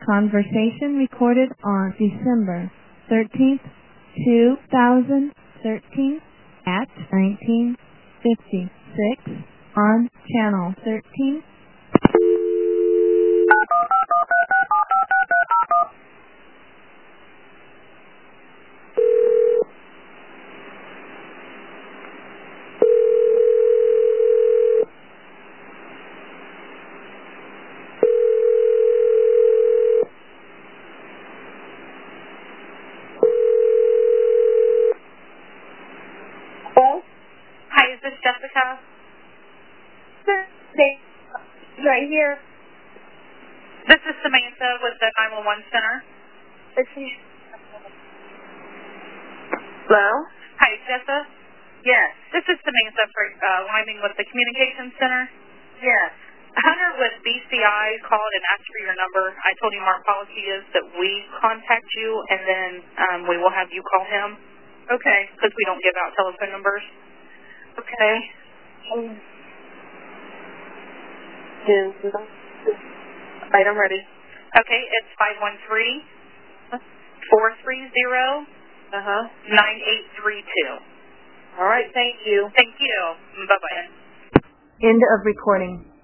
Conversation recorded on December 13th, 2013 at 1956 on Channel 13. Hi, is this Jessica? Right here. This is Samantha with the 911 Center. Hello? Hi, Jessica. Yes. This is Samantha for Wyoming with the Communications Center. Yes. Hunter with BCI called and asked for your number. I told him our policy is that we contact you and then we will have you call him. Okay. Because we don't give out telephone numbers. Okay. Right, I'm ready. Okay, it's 513-430-9832. All right, thank you. Thank you. Bye-bye. End of recording.